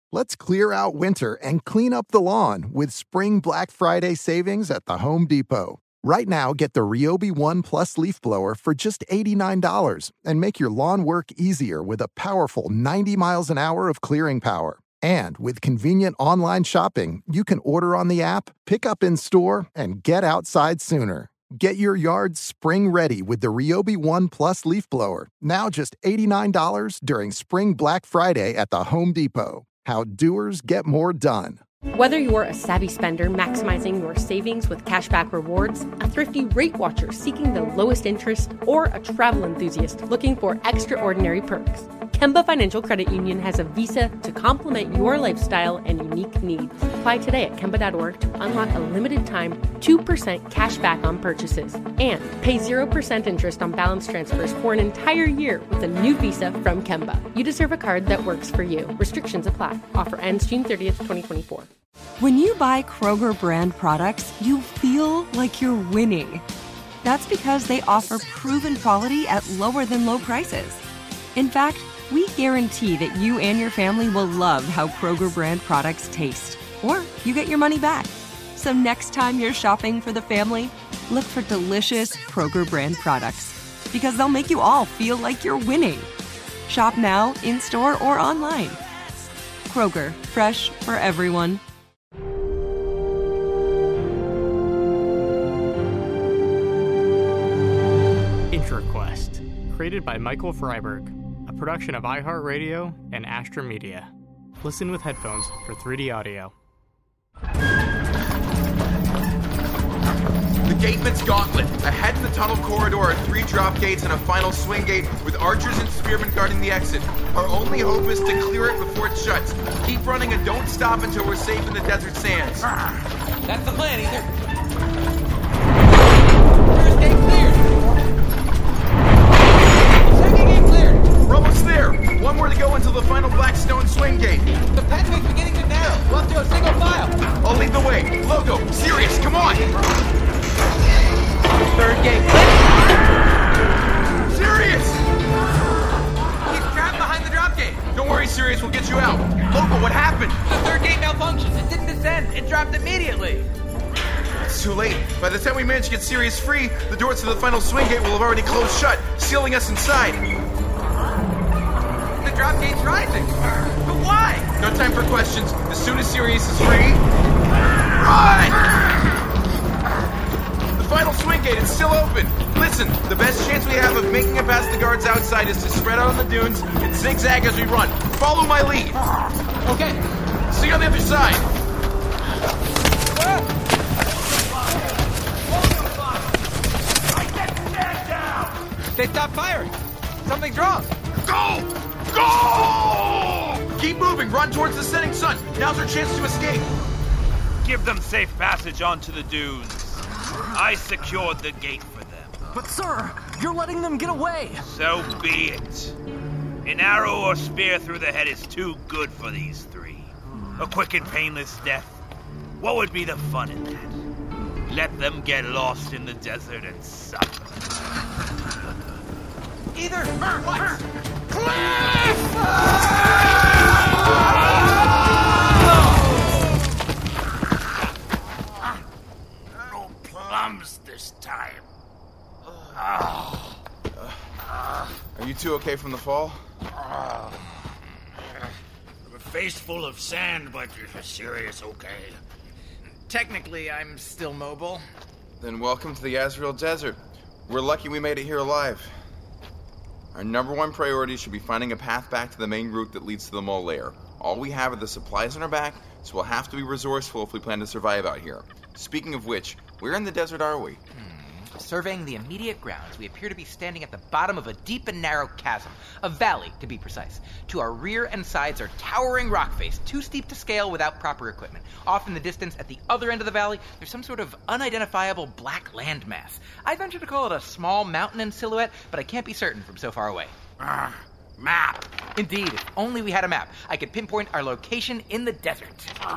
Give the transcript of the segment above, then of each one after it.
Let's clear out winter and clean up the lawn with Spring Black Friday savings at the Home Depot. Right now, get the Ryobi One Plus leaf blower for just $89 and make your lawn work easier with a powerful 90 miles an hour of clearing power. And with convenient online shopping, you can order on the app, pick up in store, and get outside sooner. Get your yard spring ready with the Ryobi One Plus leaf blower, now just $89 during Spring Black Friday at the Home Depot. How doers get more done. Whether you're a savvy spender maximizing your savings with cashback rewards, a thrifty rate watcher seeking the lowest interest, or a travel enthusiast looking for extraordinary perks, Kemba Financial Credit Union has a visa to complement your lifestyle and unique needs. Apply today at Kemba.org to unlock a limited-time 2% cash back on purchases and pay 0% interest on balance transfers for an entire year with a new visa from Kemba. You deserve a card that works for you. Restrictions apply. Offer ends June 30th, 2024. When you buy Kroger brand products, you feel like you're winning. That's because they offer proven quality at lower than low prices. In fact, we guarantee that you and your family will love how Kroger brand products taste, or you get your money back. So next time you're shopping for the family, look for delicious Kroger brand products, because they'll make you all feel like you're winning. Shop now, in-store, or online. Kroger, fresh for everyone. IntraQuest, created by Michael Freiberg, a production of iHeartRadio and Astra Media. Listen with headphones for 3D audio. The Gateman's Gauntlet. Ahead in the tunnel corridor are 3 drop gates and a final swing gate with archers and spearmen guarding the exit. Our only hope is to clear it before it shuts. Keep running and don't stop until we're safe in the desert sands. That's the plan, Ether. First gate cleared. Second gate cleared. We're almost there. One more to go until the final black stone swing gate. The pathway's beginning to narrow. We'll have to go single file. I'll lead the way. Logo, Sirius, come on. Third gate. Sirius! He's trapped behind the drop gate. Don't worry, Sirius, we'll get you out. Logo, what happened? The third gate malfunctioned. It didn't descend. It dropped immediately. It's too late. By the time we manage to get Sirius free, the doors to the final swing gate will have already closed shut, sealing us inside. The drop gate's rising. But why? No time for questions. As soon as Sirius is free, run! The final swing gate is still open. Listen, the best chance we have of making it past the guards outside is to spread out on the dunes and zigzag as we run. Follow my lead. Okay. See you on the other side. They stopped firing. Something's wrong. Go! Go! Keep moving. Run towards the setting sun. Now's our chance to escape. Give them safe passage onto the dunes. I secured the gate for them. But sir, you're letting them get away. So be it. An arrow or spear through the head is too good for these 3. A quick and painless death. What would be the fun in that? Let them get lost in the desert and suffer. Either. What? Cliff! No plums this time. Are you two okay from the fall? A face full of sand, but Sirius okay. Technically, I'm still mobile. Then welcome to the Azrael Desert. We're lucky we made it here alive. Our number 1 priority should be finding a path back to the main route that leads to the mole lair. All we have are the supplies on our back, so we'll have to be resourceful if we plan to survive out here. Speaking of which, where in the desert are we? Surveying the immediate grounds, we appear to be standing at the bottom of a deep and narrow chasm. A valley, to be precise. To our rear and sides are towering rock face, too steep to scale without proper equipment. Off in the distance, at the other end of the valley, there's some sort of unidentifiable black landmass. I'd venture to call it a small mountain in silhouette, but I can't be certain from so far away. Map. Indeed, if only we had a map. I could pinpoint our location in the desert.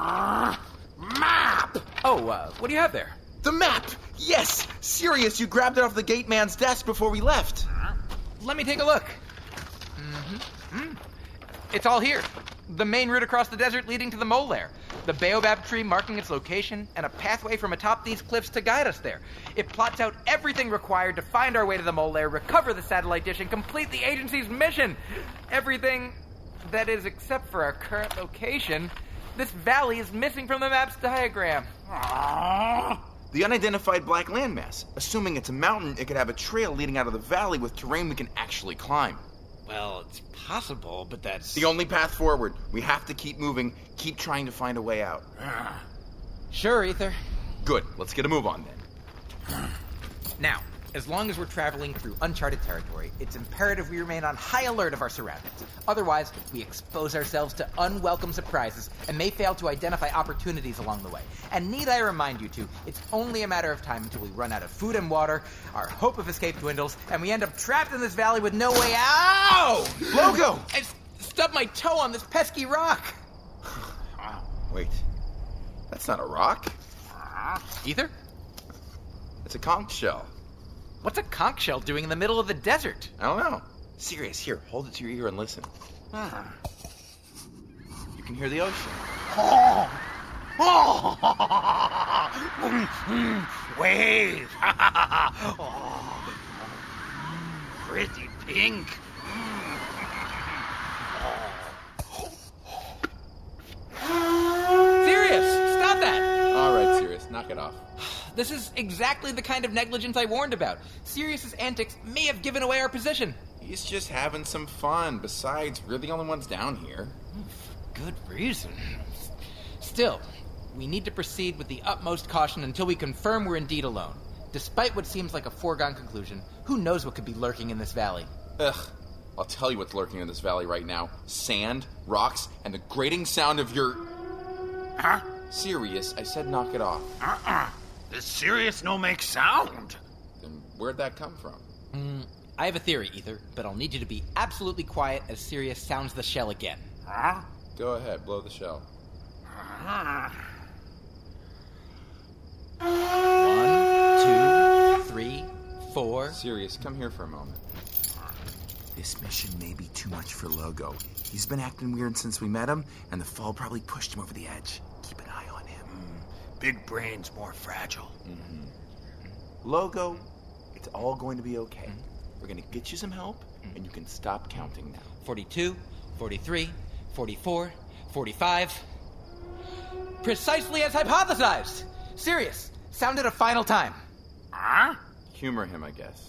Map! Oh, what do you have there? The map! Yes! Sirius, you grabbed it off the gate man's desk before we left. Let me take a look. It's all here. The main route across the desert leading to the mole lair. The baobab tree marking its location, and a pathway from atop these cliffs to guide us there. It plots out everything required to find our way to the mole lair, recover the satellite dish, and complete the agency's mission. Everything, that is, except for our current location. This valley is missing from the map's diagram. The unidentified black landmass. Assuming it's a mountain, it could have a trail leading out of the valley with terrain we can actually climb. Well, it's possible, but that's... The only path forward. We have to keep moving, keep trying to find a way out. Sure, Ether. Good, let's get a move on then. Now, as long as we're traveling through uncharted territory, it's imperative we remain on high alert of our surroundings. Otherwise, we expose ourselves to unwelcome surprises and may fail to identify opportunities along the way. And need I remind you two, it's only a matter of time until we run out of food and water, our hope of escape dwindles, and we end up trapped in this valley with no way out! Logo! I stubbed my toe on this pesky rock! Wait, that's not a rock. Ether? It's a conch shell. What's a conch shell doing in the middle of the desert? I don't know. Sirius, here, hold it to your ear and listen. You can hear the ocean. Wave! Pretty pink. Sirius, stop that! All right, Sirius, knock it off. This is exactly the kind of negligence I warned about. Sirius's antics may have given away our position. He's just having some fun. Besides, we're the only ones down here. Good reason. Still, we need to proceed with the utmost caution until we confirm we're indeed alone. Despite what seems like a foregone conclusion, who knows what could be lurking in this valley? Ugh. I'll tell you what's lurking in this valley right now. Sand, rocks, and the grating sound of your... Huh? Sirius, I said knock it off. This Sirius no make sound. Then where'd that come from? I have a theory, Ether, but I'll need you to be absolutely quiet as Sirius sounds the shell again. Huh? Go ahead, blow the shell. 1, 2, 3, 4. Sirius, come here for a moment. This mission may be too much for Logo. He's been acting weird since we met him, and the fall probably pushed him over the edge. Keep an eye on him. Big brain's more fragile. Logo, it's all going to be okay. We're going to get you some help, and you can stop counting now. 42, 43, 44, 45. Precisely as hypothesized! Sirius, sound it a final time. Huh? Humor him, I guess.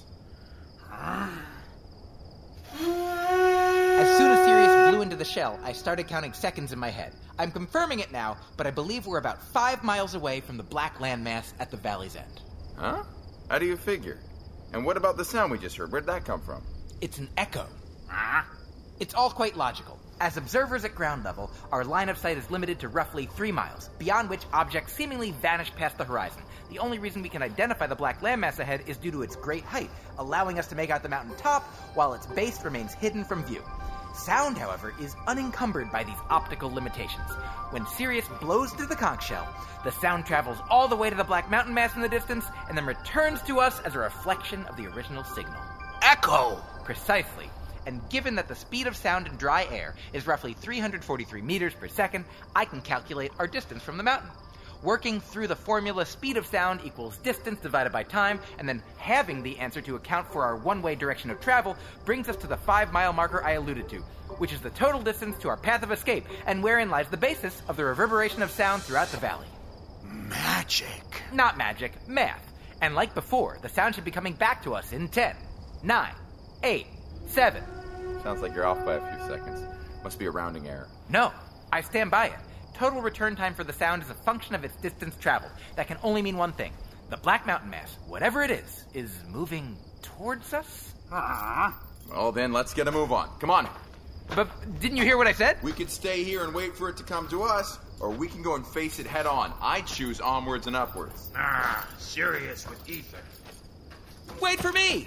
As soon as Sirius blew into the shell, I started counting seconds in my head. I'm confirming it now, but I believe we're about 5 miles away from the black landmass at the valley's end. Huh? How do you figure? And what about the sound we just heard? Where'd that come from? It's an echo. Huh? It's all quite logical. As observers at ground level, our line of sight is limited to roughly 3 miles, beyond which objects seemingly vanish past the horizon. The only reason we can identify the black landmass ahead is due to its great height, allowing us to make out the mountain top, while its base remains hidden from view. Sound, however, is unencumbered by these optical limitations. When Sirius blows through the conch shell, the sound travels all the way to the black mountain mass in the distance, and then returns to us as a reflection of the original signal. Echo! Precisely. And given that the speed of sound in dry air is roughly 343 meters per second, I can calculate our distance from the mountain. Working through the formula speed of sound equals distance divided by time, and then having the answer to account for our one-way direction of travel brings us to the 5-mile marker I alluded to, which is the total distance to our path of escape, and wherein lies the basis of the reverberation of sound throughout the valley. Magic. Not magic, math. And like before, the sound should be coming back to us in 10, 9, 8, 7. Sounds like you're off by a few seconds. Must be a rounding error. No, I stand by it. Total return time for the sound is a function of its distance traveled. That can only mean one thing. The black mountain mass, whatever it is moving towards us? Well, then, let's get a move on. Come on. But didn't you hear what I said? We could stay here and wait for it to come to us, or we can go and face it head on. I choose onwards and upwards. Sirius with Ether. Wait for me!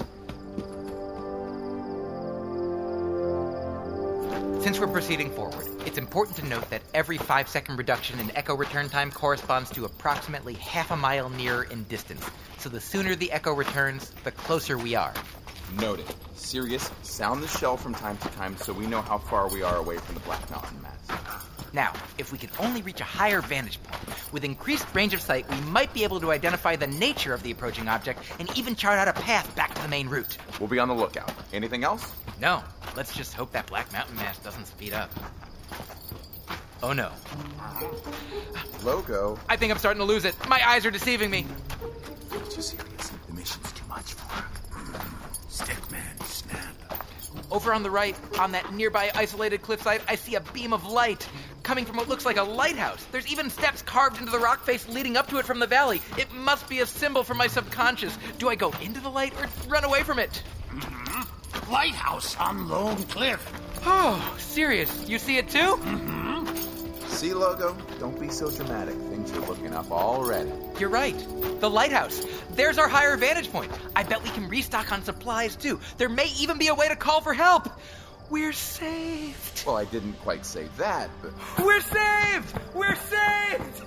Since we're proceeding forward, it's important to note that every 5-second reduction in echo return time corresponds to approximately half a mile nearer in distance. So the sooner the echo returns, the closer we are. Noted. Sirius, sound the shell from time to time so we know how far we are away from the Black Mountain mass. Now, if we could only reach a higher vantage point, with increased range of sight, we might be able to identify the nature of the approaching object and even chart out a path back to the main route. We'll be on the lookout. Anything else? No. Let's just hope that Black Mountain mass doesn't speed up. Oh no. Logo. I think I'm starting to lose it. My eyes are deceiving me. Too serious. The mission's too much for her. Stickman, snap. Over on the right, on that nearby isolated cliffside, I see a beam of light coming from what looks like a lighthouse. There's even steps carved into the rock face leading up to it from the valley. It must be a symbol for my subconscious. Do I go into the light or run away from it? Mm-hmm. Lighthouse on Lone Cliff. Oh, Sirius, you see it too? Mm-hmm. See, Logo? Don't be so dramatic. Things are looking up already. You're right. The lighthouse. There's our higher vantage point. I bet we can restock on supplies too. There may even be a way to call for help. We're saved. Well, I didn't quite say that, but... We're saved! We're saved!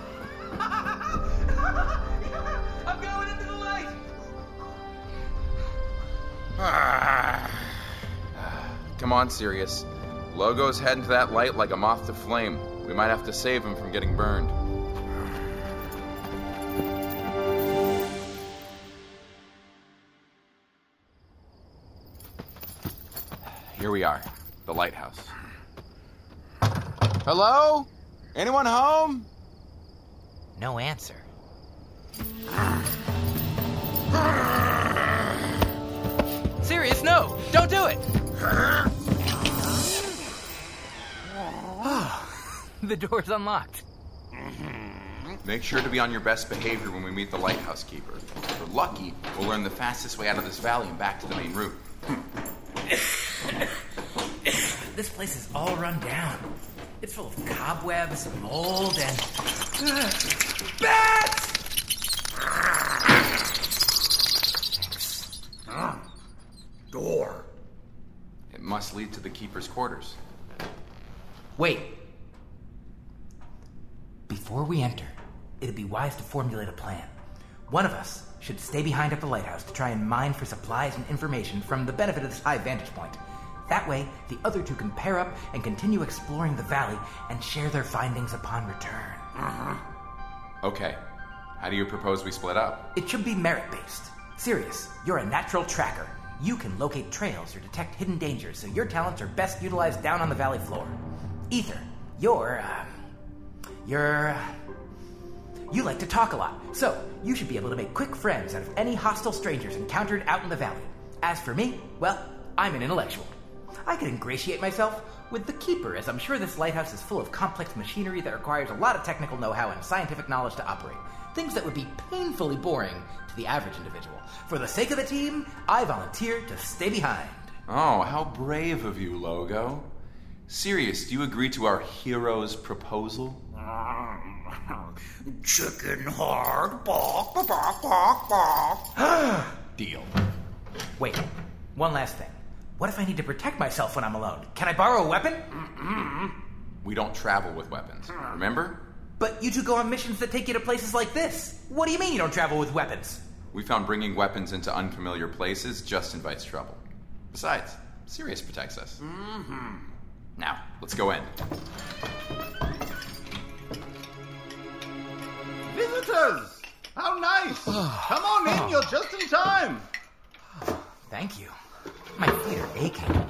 I'm going into the light! Come on, Sirius. Logo's heading to that light like a moth to flame. We might have to save him from getting burned. Here we are, the lighthouse. Hello? Anyone home? No answer. Sirius, no! Don't do it! The door's unlocked. Make sure to be on your best behavior when we meet the lighthouse keeper. If we're lucky, we'll learn the fastest way out of this valley and back to the main route. This place is all run down. It's full of cobwebs, mold, and... bats! Door. It must lead to the keeper's quarters. Wait. Before we enter, it'd be wise to formulate a plan. One of us should stay behind at the lighthouse to try and mine for supplies and information from the benefit of this high vantage point. That way, the other two can pair up and continue exploring the valley and share their findings upon return. Okay. How do you propose we split up? It should be merit-based. Sirius, you're a natural tracker. You can locate trails or detect hidden dangers, so your talents are best utilized down on the valley floor. Ether, you like to talk a lot, so you should be able to make quick friends out of any hostile strangers encountered out in the valley. As for me, well, I'm an intellectual. I could ingratiate myself with the keeper, as I'm sure this lighthouse is full of complex machinery that requires a lot of technical know-how and scientific knowledge to operate. Things that would be painfully boring to the average individual. For the sake of the team, I volunteer to stay behind. Oh, how brave of you, Logo. Sirius, do you agree to our hero's proposal? Chicken heart, bark, bark, bark, bark. Deal. Wait, one last thing. What if I need to protect myself when I'm alone? Can I borrow a weapon? We don't travel with weapons, remember? But you two go on missions that take you to places like this. What do you mean you don't travel with weapons? We found bringing weapons into unfamiliar places just invites trouble. Besides, Sirius protects us. Now, let's go in. Visitors! How nice! Come on in, you're just in time! Thank you. My feet are aching.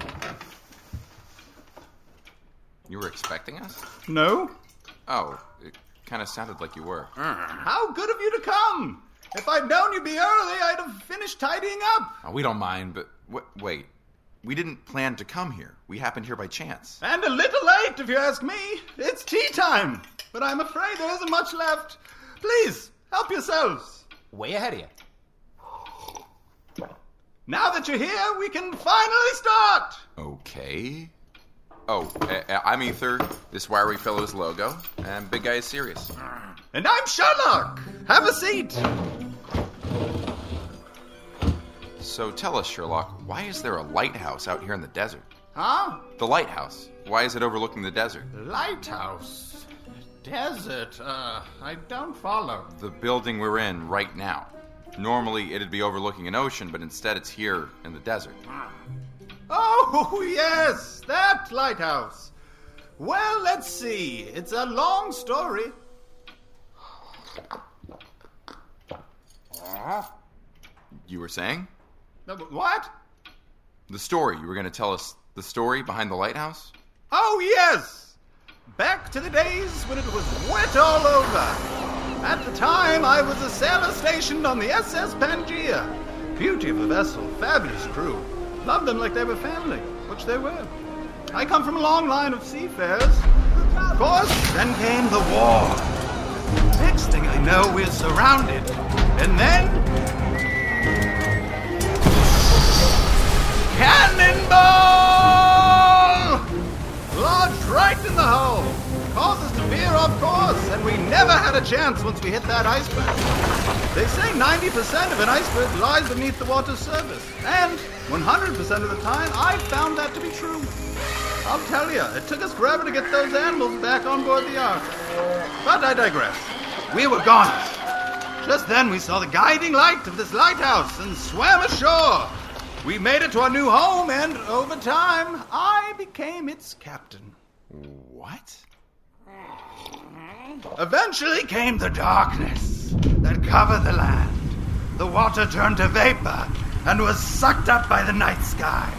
You were expecting us? No? Oh, it kind of sounded like you were. How good of you to come! If I'd known you'd be early, I'd have finished tidying up. Oh, we don't mind, but wait. We didn't plan to come here. We happened here by chance. And a little late, if you ask me. It's tea time, but I'm afraid there isn't much left. Please, help yourselves. Way ahead of you. Now that you're here, we can finally start. Okay. Oh, I'm Ether. This wiry fellow is Logo, and big guy is Sirius. And I'm Sherlock. Have a seat. So tell us, Sherlock, why is there a lighthouse out here in the desert? Huh? The lighthouse. Why is it overlooking the desert? Lighthouse? Desert? I don't follow. The building we're in right now. Normally, it'd be overlooking an ocean, but instead it's here in the desert. Oh, yes, that lighthouse. Well, let's see. It's a long story. You were saying? What? The story. You were going to tell us the story behind the lighthouse? Oh, yes! Back to the days when it was wet all over. At the time, I was a sailor stationed on the SS Pangaea. Beauty of a vessel, fabulous crew. Loved them like they were family, which they were. I come from a long line of seafarers. Of course, then came the war. Next thing I know, we're surrounded. And then... Cannonball! Lodged right in the hull. Caused us to veer off course, and we never had a chance once we hit that iceberg. They say 90% of an iceberg lies beneath the water's surface. And 100% of the time, I've found that to be true. I'll tell you, it took us forever to get those animals back on board the Ark. But I digress. We were gone. Just then we saw the guiding light of this lighthouse and swam ashore. We made it to our new home, and over time, I became its captain. What? Eventually came the darkness that covered the land. The water turned to vapor and was sucked up by the night sky.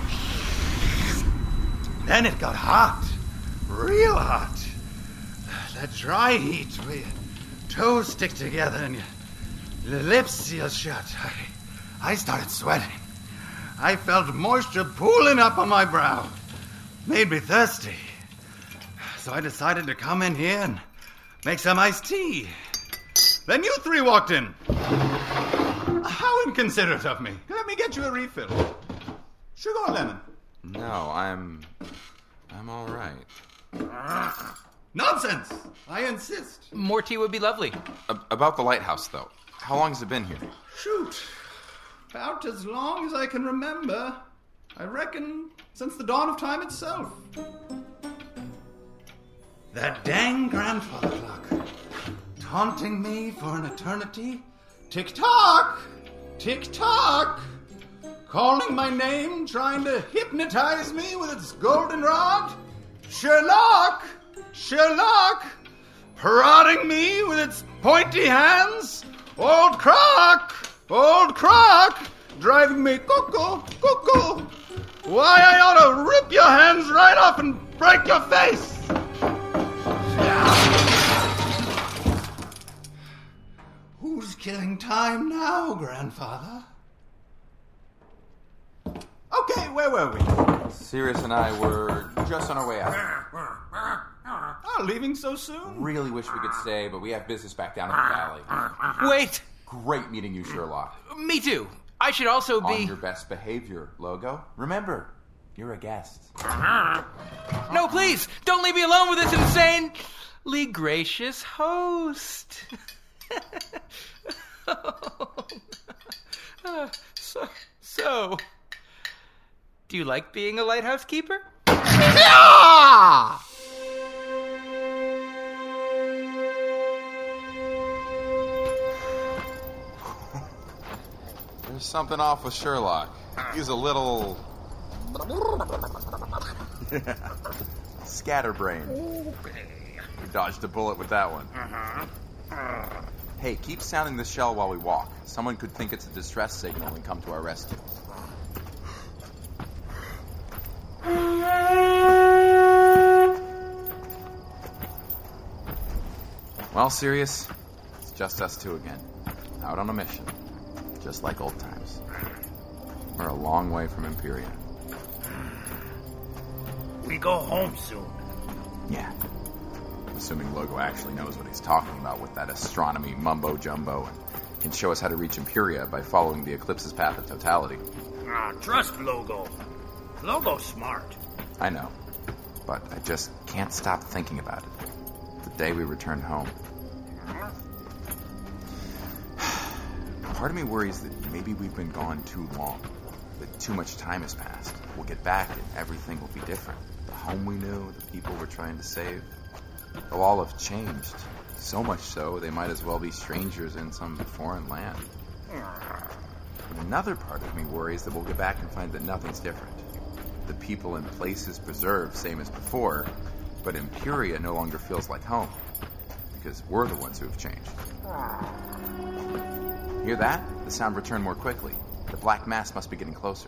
Then it got hot, real hot. That dry heat where your toes stick together and your lips seal shut. I started sweating. I felt moisture pooling up on my brow. Made me thirsty. So I decided to come in here and make some iced tea. Then you three walked in. How inconsiderate of me. Let me get you a refill. Sugar or lemon? No, I'm all right. Nonsense! I insist. More tea would be lovely. About the lighthouse, though. How long has it been here? Shoot. About as long as I can remember. I reckon since the dawn of time itself. That dang grandfather clock. Taunting me for an eternity. Tick-tock! Tick-tock! Calling my name, trying to hypnotize me with its golden rod. Sherlock! Sherlock! Prodding me with its pointy hands. Old Croc! Old Croc! Driving me cuckoo, cuckoo! Why, I ought to rip your hands right off and break your face! Who's killing time now, Grandfather? Okay, where were we? Sirius and I were just on our way out. Oh, leaving so soon? Really wish we could stay, but we have business back down in the valley. Wait! Great meeting you, Sherlock. Me too. I should also be... On your best behavior, Logo. Remember, you're a guest. No, please! Don't leave me alone with this insanely gracious host. So, do you like being a lighthouse keeper? Yeah! There's something off with Sherlock. He's a little... scatterbrained. We dodged a bullet with that one. Hey, keep sounding the shell while we walk. Someone could think it's a distress signal and come to our rescue. Well, Sirius, it's just us two again. Out on a mission. Just like old times. We're a long way from Imperia. We go home soon. Yeah. Assuming Logo actually knows what he's talking about with that astronomy mumbo-jumbo and can show us how to reach Imperia by following the eclipse's path of totality. Trust Logo. Logo's smart. I know. But I just can't stop thinking about it. The day we return home. Part of me worries that maybe we've been gone too long. That too much time has passed. We'll get back and everything will be different. The home we knew, the people we're trying to save. They'll all have changed. So much so, they might as well be strangers in some foreign land. And another part of me worries that we'll get back and find that nothing's different. The people and places preserved, same as before, but Imperia no longer feels like home. Because we're the ones who have changed. Hear that? The sound returned more quickly. The black mass must be getting closer.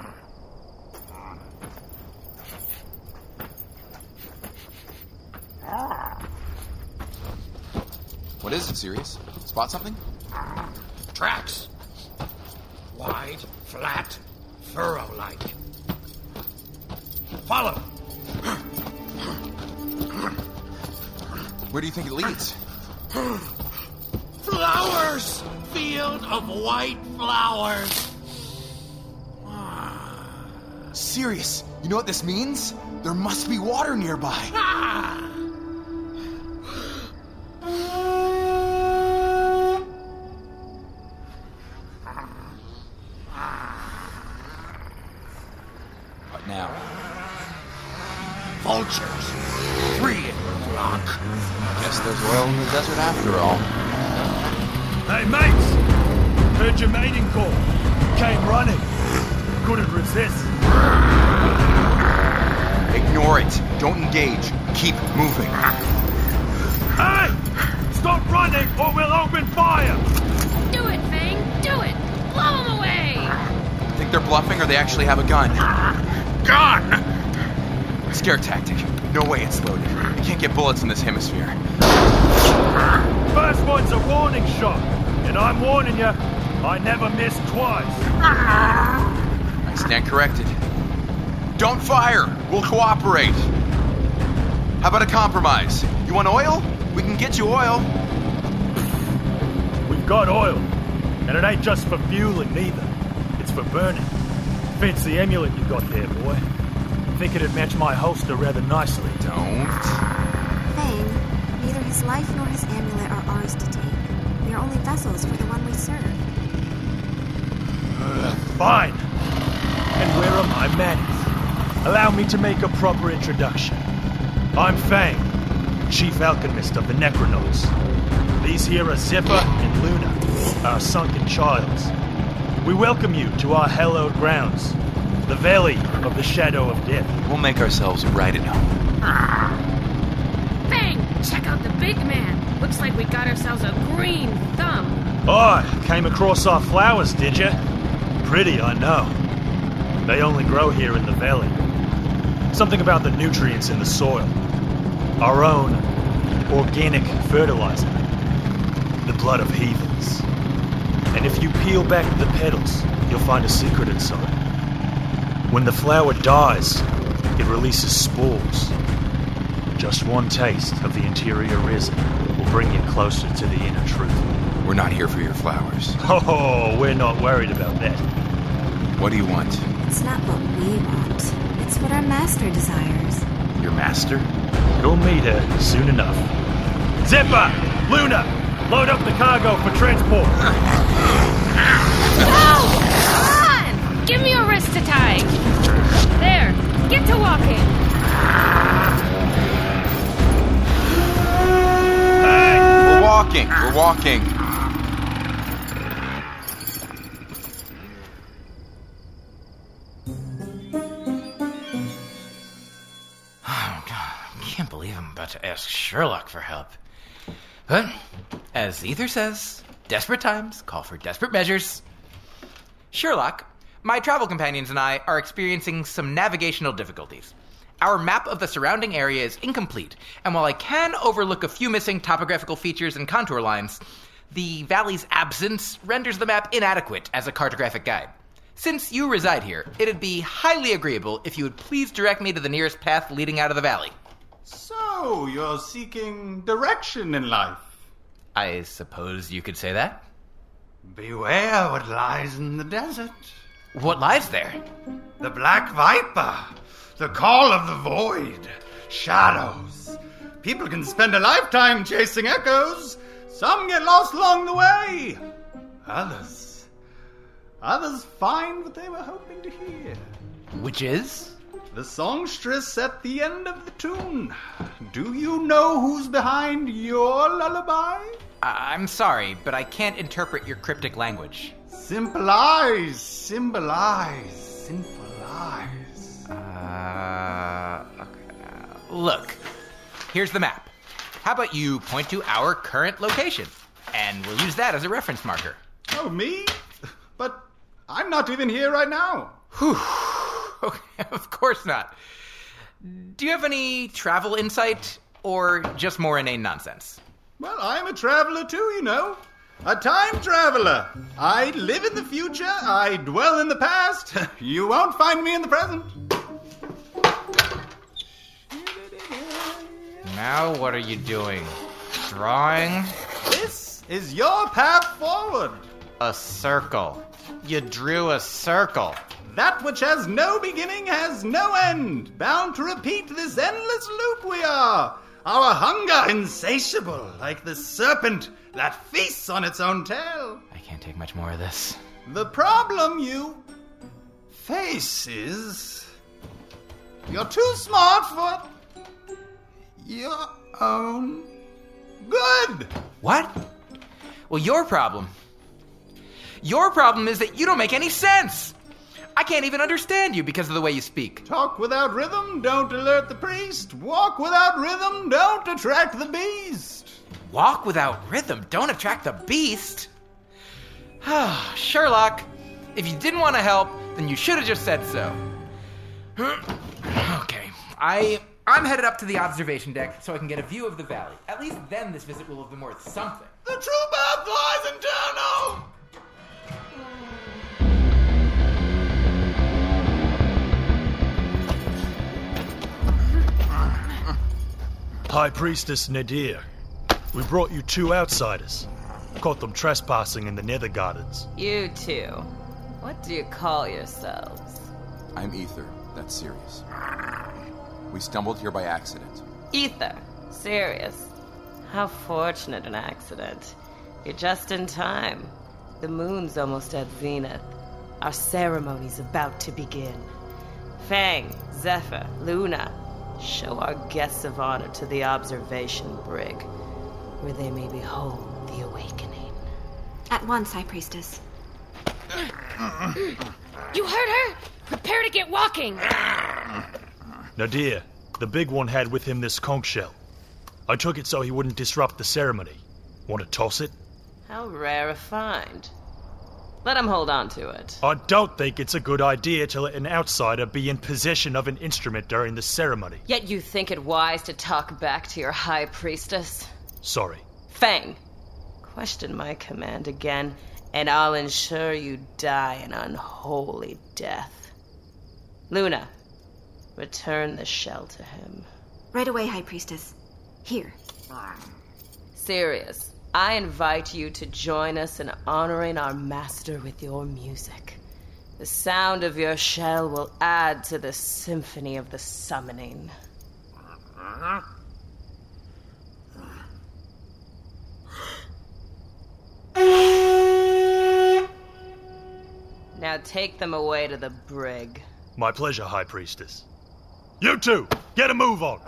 What is it, Sirius? Spot something? Tracks. Wide, flat, furrow-like. Follow. Where do you think it leads? Flowers! Field of white flowers! Sirius, you know what this means? There must be water nearby. What now? Vultures. 3 in the flock. Guess there's oil in the desert after all. Hey, mates! Heard your mating call. Came running. Couldn't resist. Ignore it. Don't engage. Keep moving. Hey! Stop running or we'll open fire! Do it, Fang! Do it! Blow them away! Think they're bluffing or they actually have a gun? Gun! Scare tactic. No way it's loaded. You can't get bullets in this hemisphere. First one's a warning shot. And I'm warning you, I never miss twice. I stand corrected. Don't fire! We'll cooperate. How about a compromise? You want oil? We can get you oil. We've got oil. And it ain't just for fueling, neither. It's for burning. Fancy amulet you got there, boy. Think it'd match my holster rather nicely. Don't. Fang, neither his life nor his amulet are ours to take. We are only vessels for the one we serve. Fine. And where are my manners? Allow me to make a proper introduction. I'm Fang, Chief Alchemist of the Necronauts. These here are Zipper and Luna, our sunken childs. We welcome you to our hallowed grounds, the Valley of the Shadow of Death. We'll make ourselves right at home. Fang, check out the big man. Looks like we got ourselves a green thumb. Oh, came across our flowers, did you? Pretty, I know. They only grow here in the valley. Something about the nutrients in the soil. Our own organic fertilizer. The blood of heathens. And if you peel back the petals, you'll find a secret inside. When the flower dies, it releases spores. Just one taste of the interior resin will bring you closer to the inner truth. We're not here for your flowers. Oh, we're not worried about that. What do you want? It's not what we want. It's what our master desires. Your master? You'll meet her soon enough. Zipper! Luna! Load up the cargo for transport. Go! On! Give me a wrist to tie. There. Get to walking. Hey! We're walking. We're walking. Can't believe I'm about to ask Sherlock for help. But, as Ether says, desperate times call for desperate measures. Sherlock, my travel companions and I are experiencing some navigational difficulties. Our map of the surrounding area is incomplete, and while I can overlook a few missing topographical features and contour lines, the valley's absence renders the map inadequate as a cartographic guide. Since you reside here, it'd be highly agreeable if you would please direct me to the nearest path leading out of the valley. So, you're seeking direction in life? I suppose you could say that. Beware what lies in the desert. What lies there? The Black Viper. The Call of the Void. Shadows. People can spend a lifetime chasing echoes. Some get lost along the way. Others find what they were hoping to hear. Which is? The songstress at the end of the tune. Do you know who's behind your lullaby? I'm sorry, but I can't interpret your cryptic language. Symbolize, symbolize, symbolize. Okay. Look, here's the map. How about you point to our current location, and we'll use that as a reference marker. Oh, me? But I'm not even here right now. Whew. Okay, of course not. Do you have any travel insight, or just more inane nonsense? Well, I'm a traveler too, you know. A time traveler. I live in the future, I dwell in the past. You won't find me in the present. Now what are you doing? Drawing? This is your path forward. A circle. You drew a circle. That which has no beginning has no end. Bound to repeat this endless loop we are. Our hunger insatiable, like the serpent that feasts on its own tail. I can't take much more of this. The problem you face is you're too smart for your own good. What? Well, your problem is that you don't make any sense. I can't even understand you because of the way you speak. Talk without rhythm, don't alert the priest. Walk without rhythm, don't attract the beast. Walk without rhythm, don't attract the beast? Sherlock, if you didn't want to help, then you should have just said so. Okay, I'm headed up to the observation deck so I can get a view of the valley. At least then this visit will have been worth something. The true path lies internal! High Priestess Nadir, we brought you 2 outsiders. Caught them trespassing in the Nether Gardens. You two, what do you call yourselves? I'm Ether, that's Sirius. We stumbled here by accident. Ether, Sirius. How fortunate an accident. You're just in time. The moon's almost at zenith. Our ceremony's about to begin. Fang, Zephyr, Luna, show our guests of honor to the observation brig, where they may behold the awakening. At once, High Priestess. You heard her? Prepare to get walking! Nadir, the big one had with him this conch shell. I took it so he wouldn't disrupt the ceremony. Want to toss it? How rare a find. Let him hold on to it. I don't think it's a good idea to let an outsider be in possession of an instrument during the ceremony. Yet you think it wise to talk back to your High Priestess? Sorry. Fang, question my command again, and I'll ensure you die an unholy death. Luna, return the shell to him. Right away, High Priestess. Here. Sirius, I invite you to join us in honoring our master with your music. The sound of your shell will add to the symphony of the summoning. Now take them away to the brig. My pleasure, High Priestess. You two, get a move on!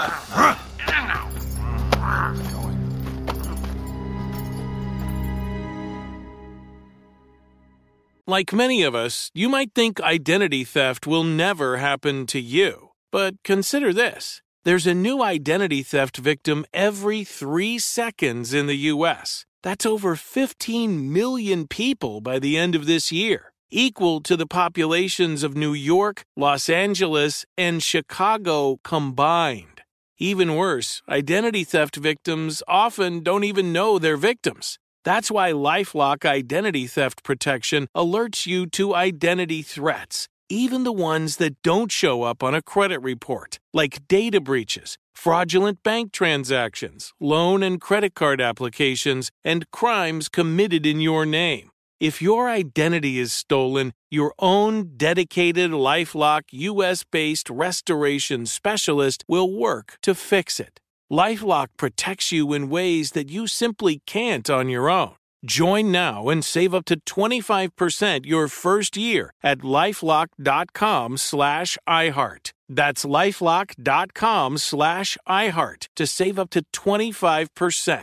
Like many of us, you might think identity theft will never happen to you. But consider this. There's a new identity theft victim every 3 seconds in the U.S. That's over 15 million people by the end of this year, equal to the populations of New York, Los Angeles, and Chicago combined. Even worse, identity theft victims often don't even know they're victims. That's why LifeLock Identity Theft Protection alerts you to identity threats, even the ones that don't show up on a credit report, like data breaches, fraudulent bank transactions, loan and credit card applications, and crimes committed in your name. If your identity is stolen, your own dedicated LifeLock US-based restoration specialist will work to fix it. LifeLock protects you in ways that you simply can't on your own. Join now and save up to 25% your first year at LifeLock.com/iHeart. That's LifeLock.com/iHeart to save up to 25%.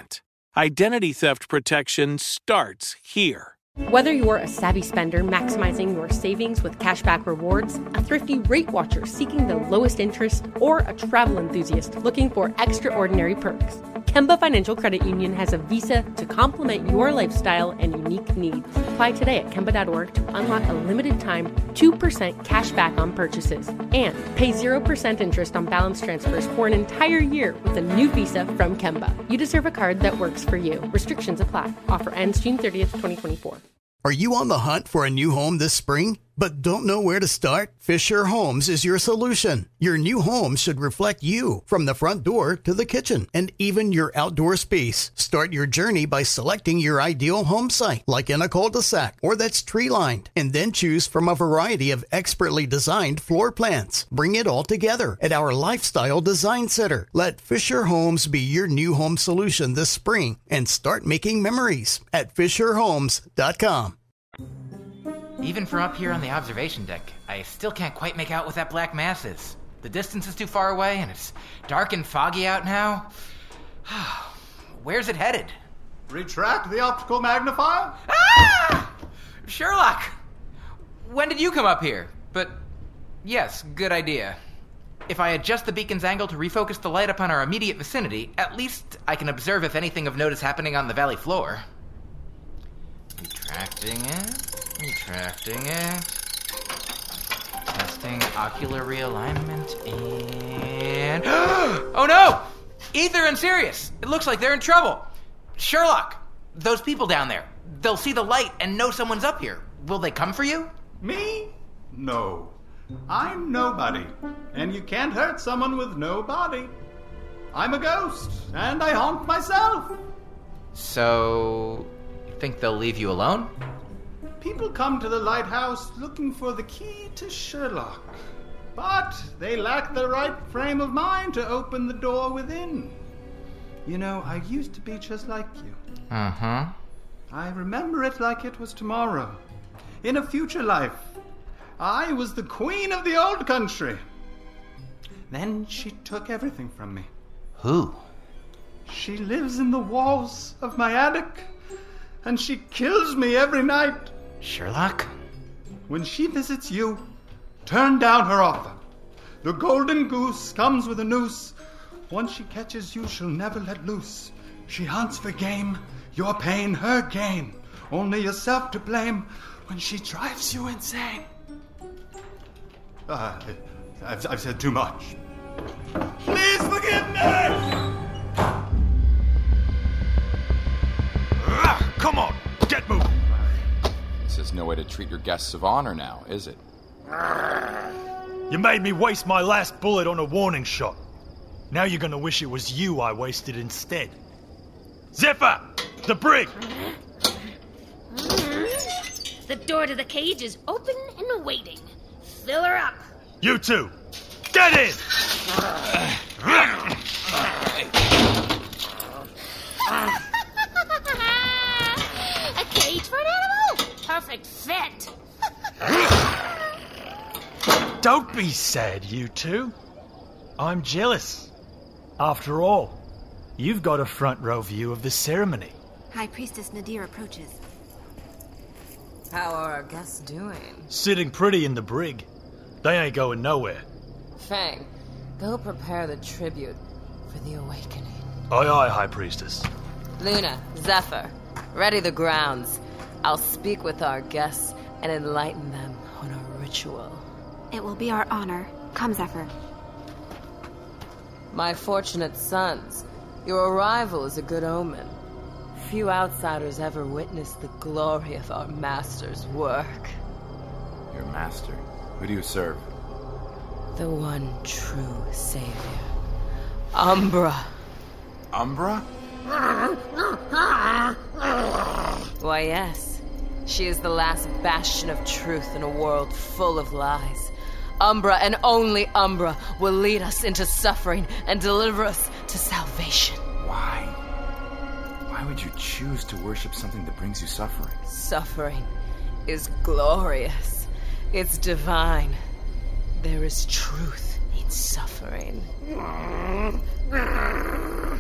Identity theft protection starts here. Whether you're a savvy spender maximizing your savings with cashback rewards, a thrifty rate watcher seeking the lowest interest, or a travel enthusiast looking for extraordinary perks, Kemba Financial Credit Union has a visa to complement your lifestyle and unique needs. Apply today at Kemba.org to unlock a limited-time 2% cash back on purchases and pay 0% interest on balance transfers for an entire year with a new visa from Kemba. You deserve a card that works for you. Restrictions apply. Offer ends June 30th, 2024. Are you on the hunt for a new home this spring, but don't know where to start? Fisher Homes is your solution. Your new home should reflect you, from the front door to the kitchen, and even your outdoor space. Start your journey by selecting your ideal home site, like in a cul-de-sac or that's tree-lined, and then choose from a variety of expertly designed floor plans. Bring it all together at our Lifestyle Design Center. Let Fisher Homes be your new home solution this spring and start making memories at FisherHomes.com. Even from up here on the observation deck, I still can't quite make out what that black mass is. The distance is too far away, and it's dark and foggy out now. Where's it headed? Retract the optical magnifier? Ah! Sherlock! When did you come up here? But, yes, good idea. If I adjust the beacon's angle to refocus the light upon our immediate vicinity, at least I can observe if anything of note is happening on the valley floor. Retracting it. Testing ocular realignment and... Oh no! Ether and Sirius! It looks like they're in trouble. Sherlock, those people down there, they'll see the light and know someone's up here. Will they come for you? Me? No. I'm nobody. And you can't hurt someone with no body. I'm a ghost, and I haunt myself. So, you think they'll leave you alone? People come to the lighthouse looking for the key to Sherlock, but they lack the right frame of mind to open the door within. You know, I used to be just like you. Uh-huh. I remember it like it was tomorrow. In a future life, I was the queen of the old country. Then she took everything from me. Who? She lives in the walls of my attic, and she kills me every night. Sherlock? When she visits you, turn down her offer. The golden goose comes with a noose. Once she catches you, she'll never let loose. She hunts for game, your pain, her gain. Only yourself to blame when she drives you insane. I've said too much. Please forgive me! Come on, get moving. This is no way to treat your guests of honor now, is it? You made me waste my last bullet on a warning shot. Now you're gonna wish it was you I wasted instead. Zephyr! The brig! The door to the cage is open and waiting. Fill her up. You two! Get in! A cage for an animal? Perfect fit. Don't be sad, you two. I'm jealous. After all, you've got a front row view of the ceremony. High Priestess Nadir approaches. How are our guests doing? Sitting pretty in the brig. They ain't going nowhere. Fang, go prepare the tribute for the awakening. Aye, aye, High Priestess. Luna, Zephyr, ready the grounds. I'll speak with our guests and enlighten them on our ritual. It will be our honor. Come, Zephyr. My fortunate sons, your arrival is a good omen. Few outsiders ever witnessed the glory of our master's work. Your master? Who do you serve? The one true savior. Umbra. Umbra? Why, yes. She is the last bastion of truth in a world full of lies. Umbra, and only Umbra, will lead us into suffering and deliver us to salvation. Why? Why would you choose to worship something that brings you suffering? Suffering is glorious. It's divine. There is truth in suffering. But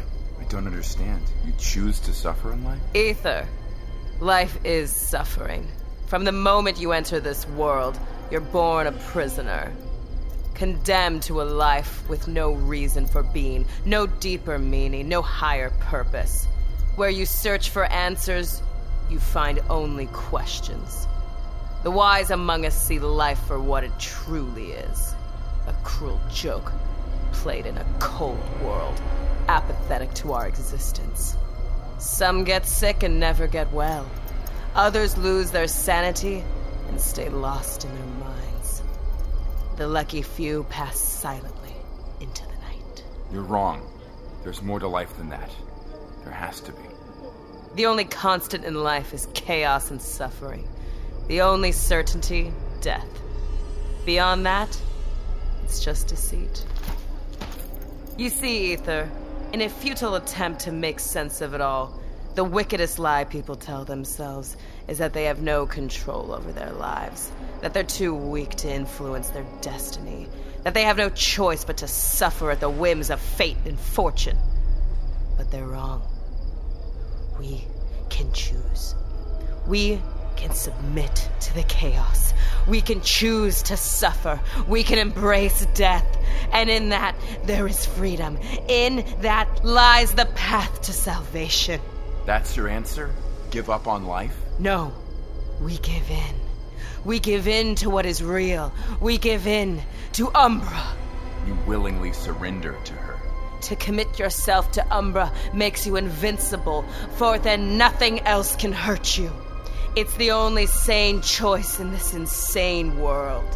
don't understand. You choose to suffer in life? Ether, life is suffering. From the moment you enter this world, you're born a prisoner. Condemned to a life with no reason for being, no deeper meaning, no higher purpose. Where you search for answers, you find only questions. The wise among us see life for what it truly is. A cruel joke, played in a cold world, apathetic to our existence. Some get sick and never get well. Others lose their sanity and stay lost in their minds. The lucky few pass silently into the night. You're wrong. There's more to life than that. There has to be. The only constant in life is chaos and suffering. The only certainty, death. Beyond that, it's just deceit. You see, Ether, in a futile attempt to make sense of it all, the wickedest lie people tell themselves is that they have no control over their lives, that they're too weak to influence their destiny, that they have no choice but to suffer at the whims of fate and fortune. But they're wrong. We can choose. We can submit to the chaos. We can choose to suffer. We can embrace death. And in that, there is freedom. In that lies the path to salvation. That's your answer? Give up on life? No. We give in. We give in to what is real. We give in to Umbra. You willingly surrender to her. To commit yourself to Umbra makes you invincible, for then nothing else can hurt you. It's the only sane choice in this insane world.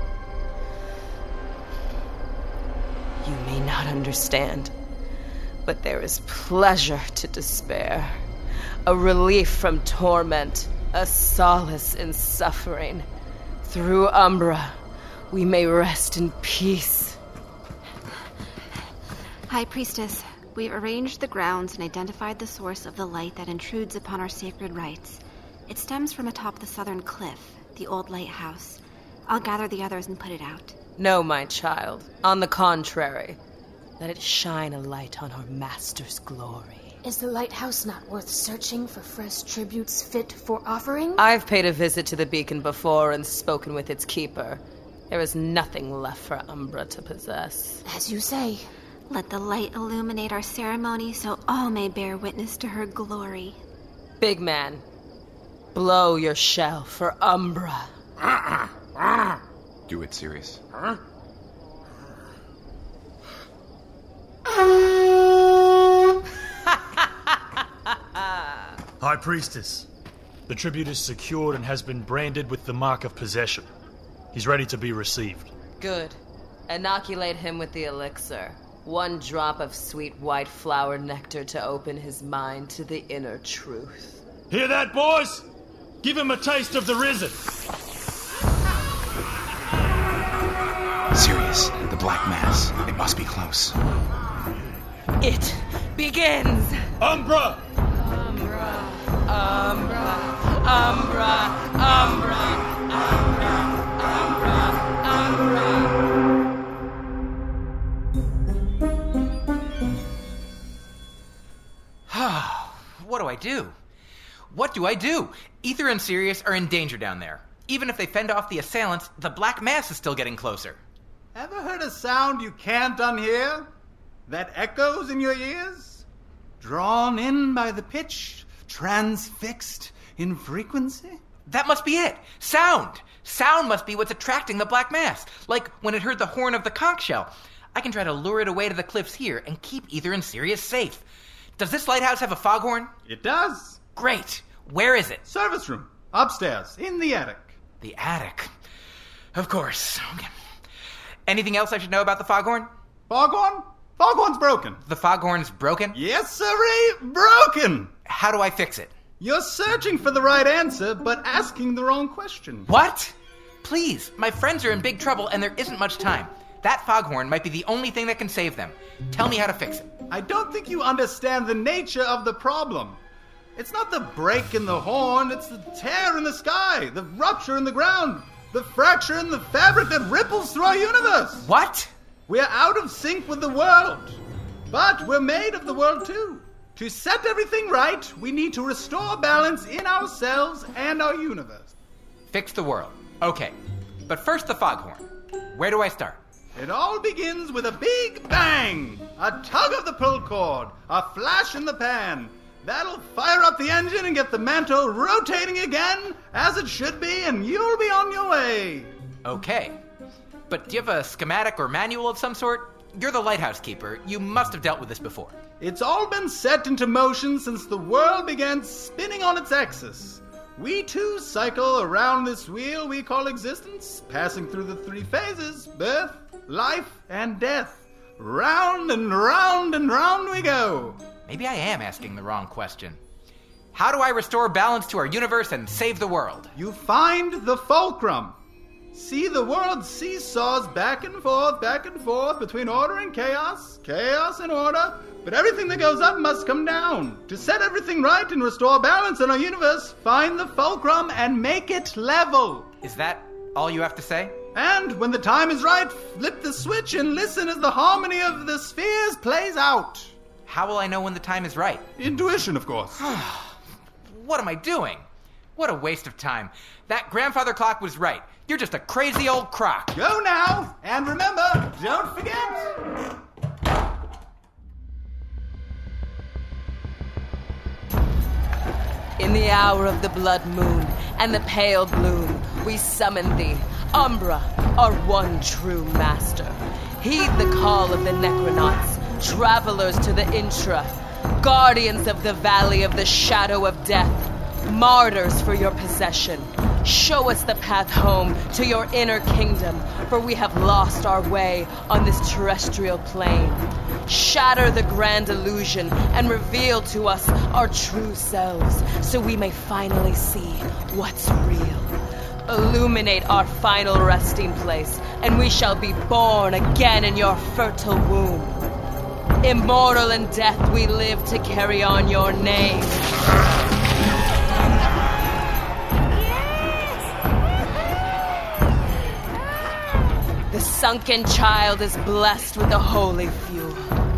You may not understand, but there is pleasure to despair, a relief from torment, a solace in suffering. Through Umbra, we may rest in peace. High Priestess, we've arranged the grounds and identified the source of the light that intrudes upon our sacred rites. It stems from atop the southern cliff, the old lighthouse. I'll gather the others and put it out. No, my child. On the contrary, let it shine a light on our master's glory. Is the lighthouse not worth searching for fresh tributes fit for offering? I've paid a visit to the beacon before and spoken with its keeper. There is nothing left for Umbra to possess. As you say. Let the light illuminate our ceremony so all may bear witness to her glory. Big man, blow your shell for Umbra. Do it, Sirius. Huh? High Priestess, the tribute is secured and has been branded with the mark of possession. He's ready to be received. Good. Inoculate him with the elixir. 1 drop of sweet white flower nectar to open his mind to the inner truth. Hear that, boys? Give him a taste of the risen. Sirius, the Black Mass. It must be close. It begins! Umbra! Umbra, Umbra, Umbra, Umbra, Umbra, Umbra, Umbra. What do I do? What do I do? Ether and Sirius are in danger down there. Even if they fend off the assailants, the Black Mass is still getting closer. Ever heard a sound you can't unhear? That echoes in your ears? Drawn in by the pitch, transfixed in frequency? That must be it. Sound! Sound must be what's attracting the Black Mass. Like when it heard the horn of the conch shell. I can try to lure it away to the cliffs here and keep Ether and Sirius safe. Does this lighthouse have a foghorn? It does. Great. Where is it? Service room. Upstairs. In the attic. The attic. Of course. Okay. Anything else I should know about the foghorn? Foghorn? Foghorn's broken. The foghorn's broken? Yes, sirree. Broken. How do I fix it? You're searching for the right answer, but asking the wrong question. What? Please, my friends are in big trouble and there isn't much time. That foghorn might be the only thing that can save them. Tell me how to fix it. I don't think you understand the nature of the problem. It's not the break in the horn, it's the tear in the sky, the rupture in the ground, the fracture in the fabric that ripples through our universe. What? We're out of sync with the world, but we're made of the world too. To set everything right, we need to restore balance in ourselves and our universe. Fix the world. Okay. But first the foghorn. Where do I start? It all begins with a big bang! A tug of the pull cord, a flash in the pan. That'll fire up the engine and get the mantle rotating again, as it should be, and you'll be on your way. Okay. But do you have a schematic or manual of some sort? You're the lighthouse keeper. You must have dealt with this before. It's all been set into motion since the world began spinning on its axis. We too cycle around this wheel we call existence, passing through the three phases: birth, life, and death. Round and round and round we go. Maybe I am asking the wrong question. How do I restore balance to our universe and save the world? You find the fulcrum. See, the world seesaws back and forth between order and chaos, chaos and order. But everything that goes up must come down. To set everything right and restore balance in our universe, find the fulcrum and make it level. Is that all you have to say? And when the time is right, flip the switch and listen as the harmony of the spheres plays out. How will I know when the time is right? Intuition, of course. What am I doing? What a waste of time. That grandfather clock was right. You're just a crazy old crock. Go now, and remember, don't forget. In the hour of the blood moon and the pale bloom, we summon thee, Umbra, our one true master. Heed the call of the Necronauts, travelers to the Intra, guardians of the valley of the shadow of death, martyrs for your possession. Show us the path home to your inner kingdom, for we have lost our way on this terrestrial plane. Shatter the grand illusion and reveal to us our true selves, so we may finally see what's real. Illuminate our final resting place, and we shall be born again in your fertile womb. Immortal in death, we live to carry on your name. The sunken child is blessed with the holy fuel.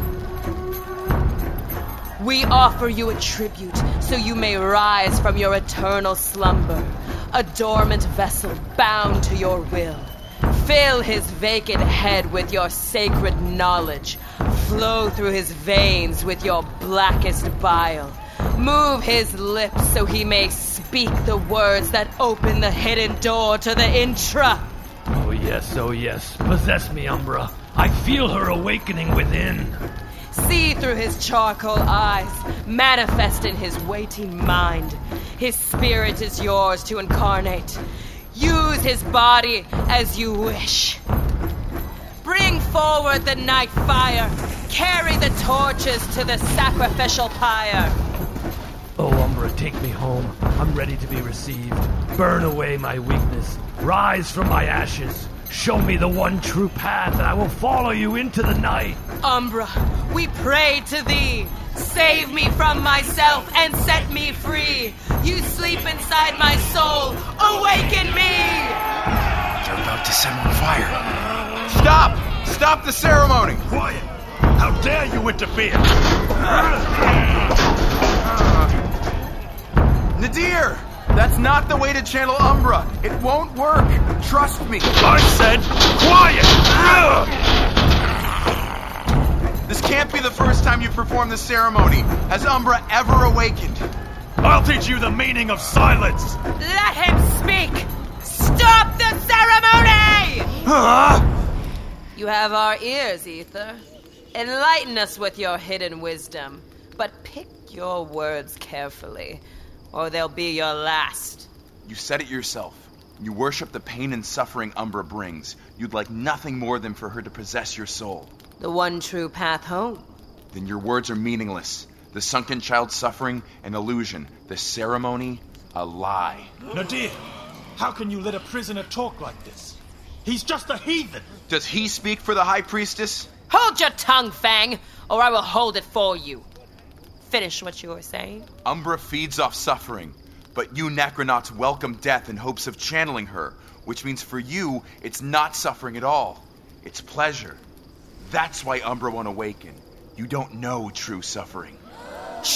We offer you a tribute so you may rise from your eternal slumber, a dormant vessel bound to your will. Fill his vacant head with your sacred knowledge. Flow through his veins with your blackest bile. Move his lips so he may speak the words that open the hidden door to the Intra. Oh yes, possess me, Umbra. I feel her awakening within. See through his charcoal eyes, manifest in his waiting mind. His spirit is yours to incarnate. Use his body as you wish. Bring forward the night fire. Carry the torches to the sacrificial pyre. Oh, Umbra, take me home. I'm ready to be received. Burn away my weakness. Rise from my ashes. Show me the one true path, and I will follow you into the night. Umbra, we pray to thee. Save me from myself and set me free. You sleep inside my soul. Awaken me! You're about to set him on fire. Stop! Stop the ceremony! Quiet! How dare you interfere? Nadir! That's not the way to channel Umbra. It won't work. Trust me. I said quiet! This can't be the first time you've performed the ceremony. Has Umbra ever awakened? I'll teach you the meaning of silence. Let him speak. Stop the ceremony! You have our ears, Ether. Enlighten us with your hidden wisdom. But pick your words carefully, or they'll be your last. You said it yourself. You worship the pain and suffering Umbra brings. You'd like nothing more than for her to possess your soul. The one true path home. Then your words are meaningless. The sunken child's suffering, an illusion. The ceremony, a lie. Nadir, how can you let a prisoner talk like this? He's just a heathen. Does he speak for the High Priestess? Hold your tongue, Fang, or I will hold it for you. Finish what you were saying. Umbra feeds off suffering, but you Necronauts welcome death in hopes of channeling her, which means for you, it's not suffering at all. It's pleasure. That's why Umbra won't awaken. You don't know true suffering.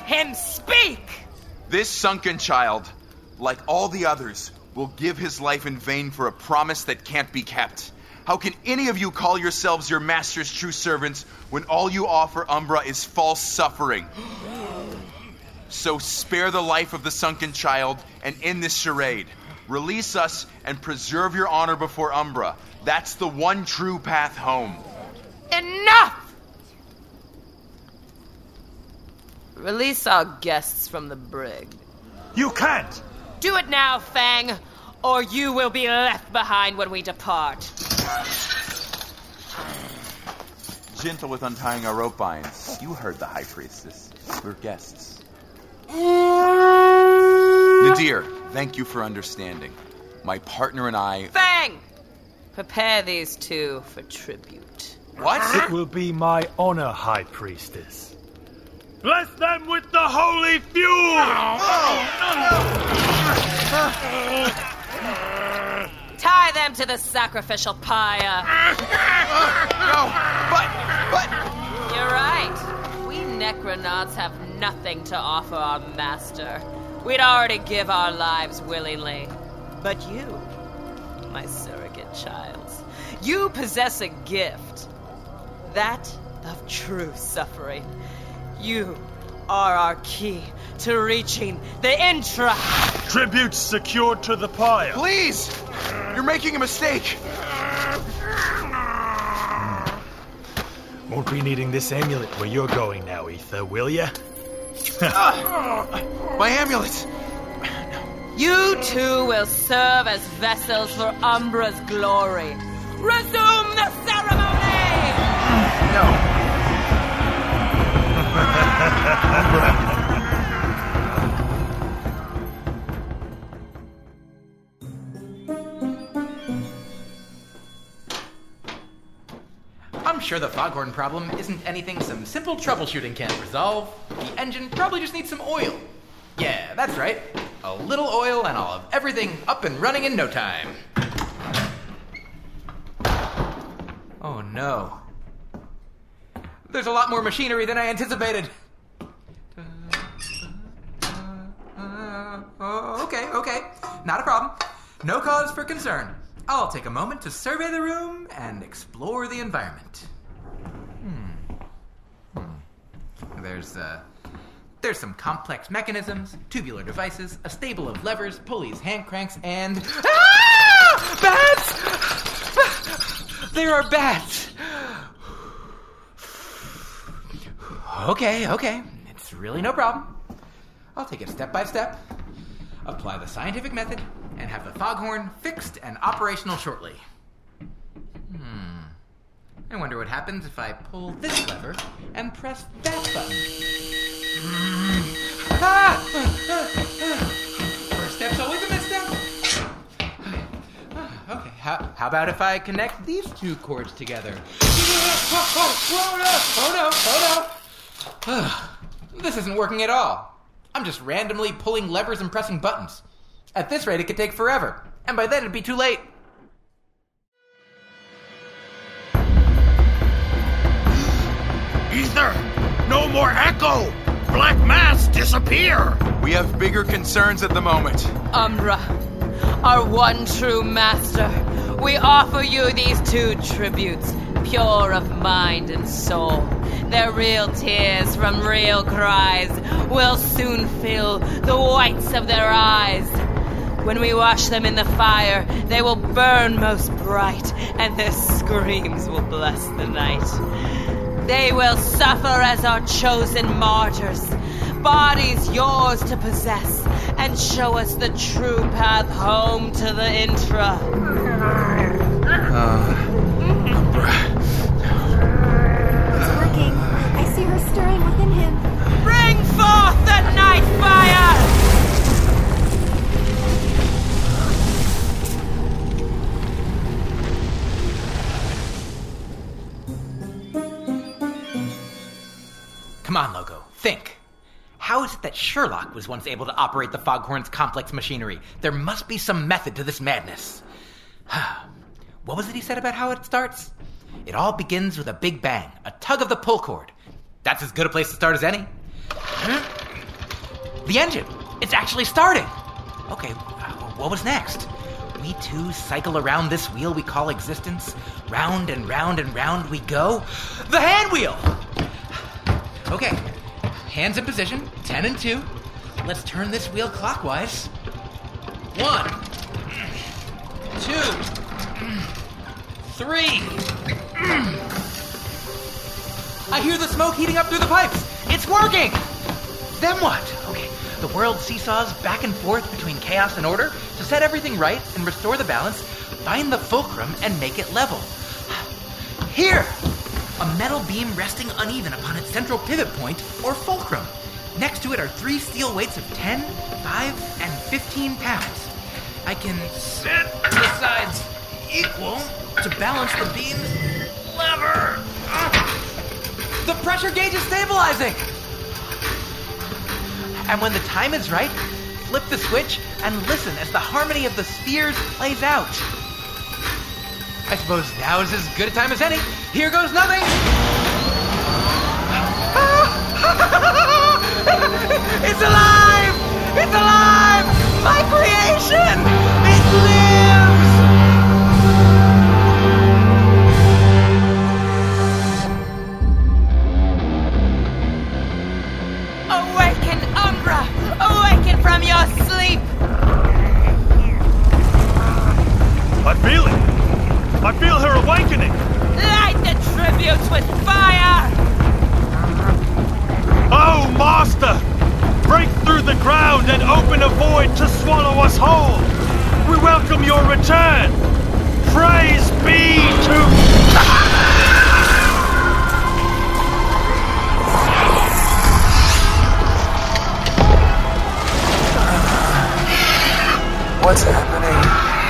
him speak! This sunken child, like all the others, will give his life in vain for a promise that can't be kept. How can any of you call yourselves your master's true servants when all you offer Umbra is false suffering? So spare the life of the sunken child and end this charade. Release us and preserve your honor before Umbra. That's the one true path home. Enough! Release our guests from the brig. You can't! Do it now, Fang, or you will be left behind when we depart. Gentle with untying our rope binds. You heard the High Priestess. We're guests. Nadir, thank you for understanding. My partner and I... Fang! Prepare these two for tribute. What? It will be my honor, High Priestess. Bless them with the holy fuel! Tie them to the sacrificial pyre. No, but... You're right. We Necronauts have nothing to offer our master. We'd already give our lives willingly. But you, my surrogate child, you possess a gift. That of true suffering. You are our key to reaching the Intra. Tributes secured to the pyre. Please! You're making a mistake. Won't be needing this amulet where you're going now, Ether, will ya? My amulet! You two will serve as vessels for Umbra's glory. Resume the ceremony! No. I'm sure the foghorn problem isn't anything some simple troubleshooting can't resolve. The engine probably just needs some oil. Yeah, that's right. A little oil and I'll have everything up and running in no time. Oh no. There's a lot more machinery than I anticipated. Okay. Not a problem. No cause for concern. I'll take a moment to survey the room and explore the environment. There's some complex mechanisms, tubular devices, a stable of levers, pulleys, hand cranks, and... Ah! Bats! There are bats! Okay. It's really no problem. I'll take it step by step, apply the scientific method, and have the foghorn fixed and operational shortly. I wonder what happens if I pull this lever and press that button. First step's always a misstep. Okay, how about if I connect these two cords together? Oh no! This isn't working at all. I'm just randomly pulling levers and pressing buttons. At this rate, it could take forever. And by then, it'd be too late. Ether! No more echo! Black mass, disappear! We have bigger concerns at the moment. Umbra, our one true master, we offer you these two tributes, pure of mind and soul. Their real tears from real cries will soon fill the whites of their eyes. When we wash them in the fire, they will burn most bright, and their screams will bless the night. They will suffer as our chosen martyrs, bodies yours to possess, and show us the true path home to the Intra. Umbra. It's working. I see her stirring within him. Bring forth the night fire! Come on, Loco. Think. How is it that Sherlock was once able to operate the Foghorn's complex machinery? There must be some method to this madness. What was it he said about how it starts? It all begins with a big bang, a tug of the pull cord. That's as good a place to start as any. The engine! It's actually started! Okay, what was next? We two cycle around this wheel we call existence. Round and round and round we go. The hand wheel! Okay, hands in position, 10 and 2. Let's turn this wheel clockwise. 1, 2, 3. I hear the smoke heating up through the pipes. It's working! Then what? Okay, the world seesaws back and forth between chaos and order to set everything right and restore the balance, find the fulcrum, and make it level. Here! A metal beam resting uneven upon its central pivot point, or fulcrum. Next to it are 3 steel weights of 10, 5, and 15 pounds. I can set the sides equal to balance the beam's lever. The pressure gauge is stabilizing! And when the time is right, flip the switch and listen as the harmony of the spheres plays out. I suppose now is as good a time as any. Here goes nothing! It's alive! It's alive! My creation! It lives! Awaken, Umbra! Awaken from your sleep! I feel it! I feel her awakening! Light the tributes with fire! Oh, Master! Break through the ground and open a void to swallow us whole! We welcome your return! Praise be to... What's happening?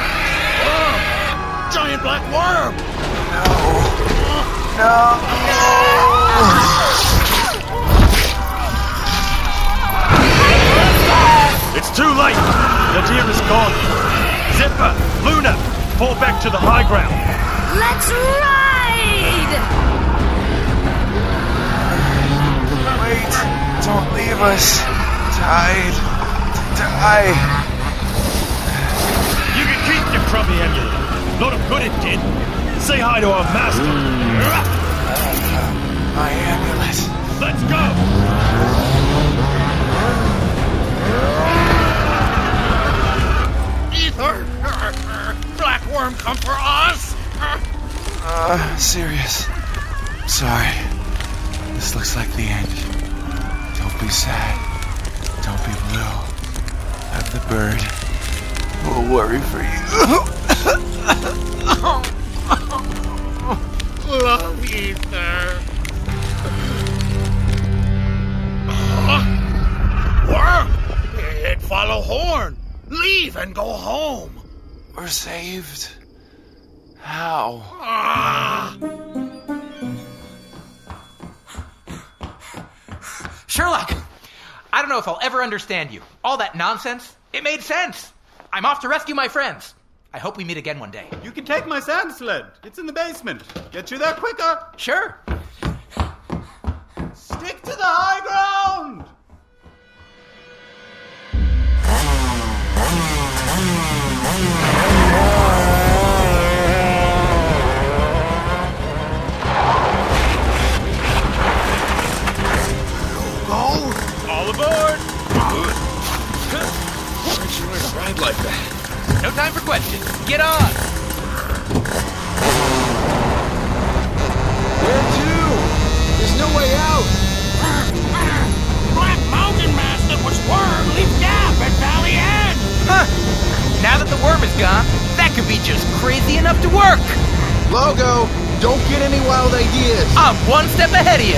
Giant black worm! It's too late! Nadir is gone! Zipper, Luna, fall back to the high ground! Let's ride! Wait, don't leave us. Die. You can keep your crummy amulet. Lot of good it did. Say hi to our master. My amulet. Let's go! Ether! Black worm come for us! Sirius. Sorry. This looks like the end. Don't be sad. Don't be blue. Have the bird. We'll worry for you. Love Ether. Worm! It follow Horn. Leave and go home. We're saved. How? Sherlock! I don't know if I'll ever understand you. All that nonsense, it made sense. I'm off to rescue my friends. I hope we meet again one day. You can take my sand sled. It's in the basement. Get you there quicker. Sure. Stick to the high ground! All aboard! Why'd you learn to ride like that? No time for questions. Get on! Where to? There's no way out! Black Mountain Master was Worm Leaf Gap at Valley End! Huh! Now that the worm is gone, that could be just crazy enough to work! Logo, don't get any wild ideas! I'm one step ahead of you!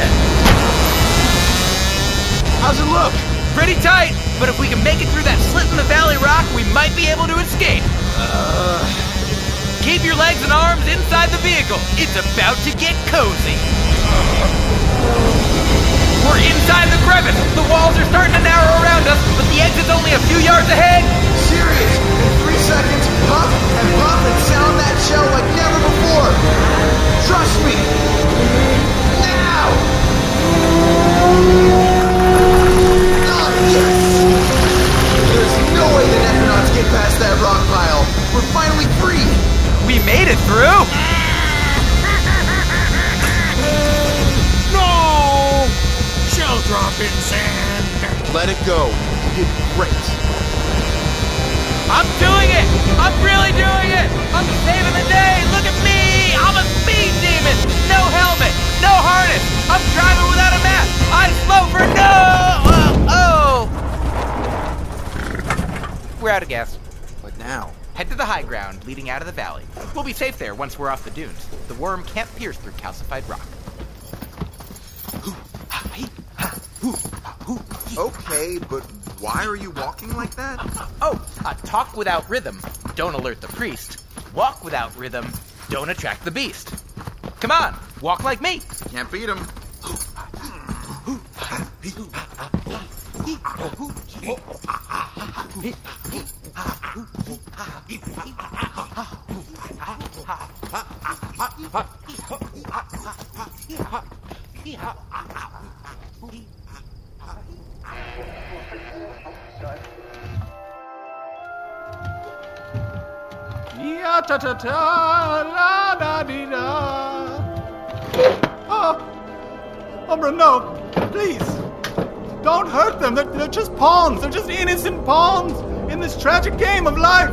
How's it look? Pretty tight, but if we can make it through that slit in the valley rock, we might be able to escape. Keep your legs and arms inside the vehicle. It's about to get cozy. We're inside the crevice. The walls are starting to narrow around us, but the exit's only a few yards ahead. Serious! In 3 seconds, puff and sound that shell like never before! Trust me! Now! Yes! sand. Let it go. You did great. I'm doing it! I'm really doing it! I'm saving the day! Look at me! I'm a speed demon! No helmet! No harness! I'm driving without a map! I slow for no... We're out of gas. What now? Head to the high ground leading out of the valley. We'll be safe there once we're off the dunes. The worm can't pierce through calcified rock. Okay, but why are you walking like that? Oh, talk without rhythm. Don't alert the priest. Walk without rhythm. Don't attract the beast. Come on, walk like me. Can't beat him. Ya ta ta ta la da di da. Oh, Umbra, no, please, don't hurt them. They're just pawns. They're just innocent pawns in this tragic game of life.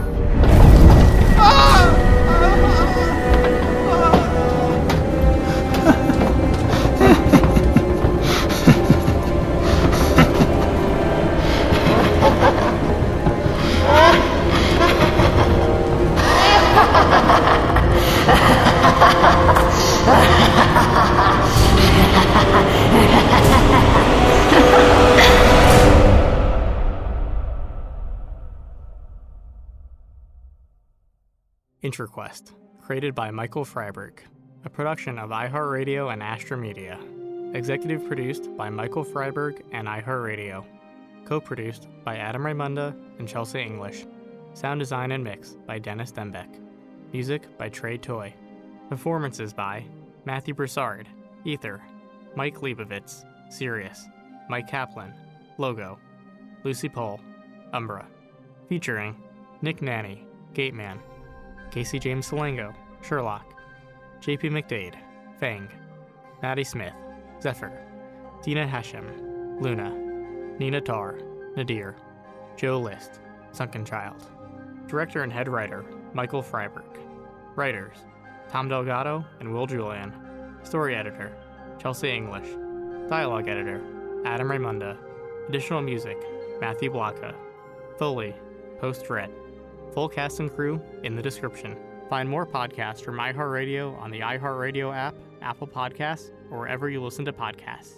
InterQuest, created by Michael Freiberg, a production of iHeartRadio and Astra Media. Executive produced by Michael Freiberg and iHeartRadio. Co-produced by Adam Raimunda and Chelsea English. Sound design and mix by Dennis Dembeck. Music by Trey Toy. Performances by Matthew Broussard, Ether, Mike Leibovitz, Sirius, Mike Kaplan, Logo, Lucy Pohl, Umbra. Featuring Nick Nanny, Gateman, Casey James Salengo, Sherlock, JP McDade, Fang, Maddie Smith, Zephyr, Dina Hashem, Luna, Nina Tarr, Nadir, Joe List, Sunken Child. Director and head writer, Michael Freiberg. Writers, Tom Delgado and Will Julian. Story editor, Chelsea English. Dialogue editor, Adam Raimunda. Additional music, Matthew Blaka. Foley, Post Red. Full cast and crew in the description. Find more podcasts from iHeartRadio on the iHeartRadio app, Apple Podcasts, or wherever you listen to podcasts.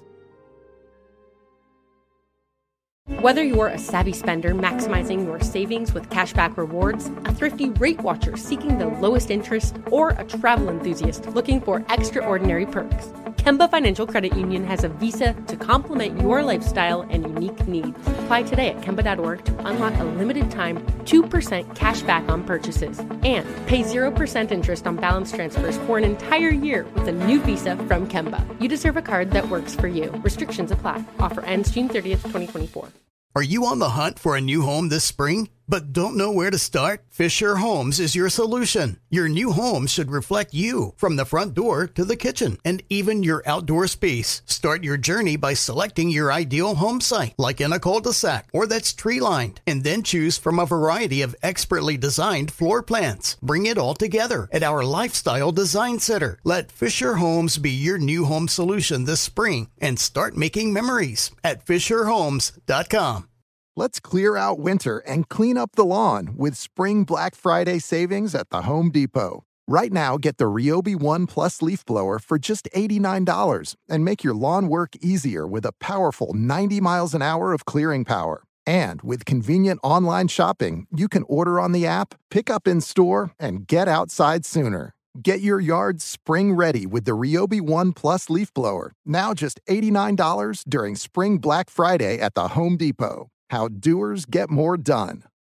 Whether you're a savvy spender maximizing your savings with cashback rewards, a thrifty rate watcher seeking the lowest interest, or a travel enthusiast looking for extraordinary perks, Kemba Financial Credit Union has a visa to complement your lifestyle and unique needs. Apply today at Kemba.org to unlock a limited time 2% cash back on purchases and pay 0% interest on balance transfers for an entire year with a new visa from Kemba. You deserve a card that works for you. Restrictions apply. Offer ends June 30th, 2024. Are you on the hunt for a new home this spring, but don't know where to start? Fisher Homes is your solution. Your new home should reflect you, from the front door to the kitchen, and even your outdoor space. Start your journey by selecting your ideal home site, like in a cul-de-sac or that's tree-lined, and then choose from a variety of expertly designed floor plans. Bring it all together at our Lifestyle Design Center. Let Fisher Homes be your new home solution this spring and start making memories at FisherHomes.com. Let's clear out winter and clean up the lawn with Spring Black Friday savings at the Home Depot. Right now, get the Ryobi One Plus leaf blower for just $89 and make your lawn work easier with a powerful 90 miles an hour of clearing power. And with convenient online shopping, you can order on the app, pick up in store, and get outside sooner. Get your yard spring ready with the Ryobi One Plus leaf blower, now just $89 during Spring Black Friday at the Home Depot. How doers get more done.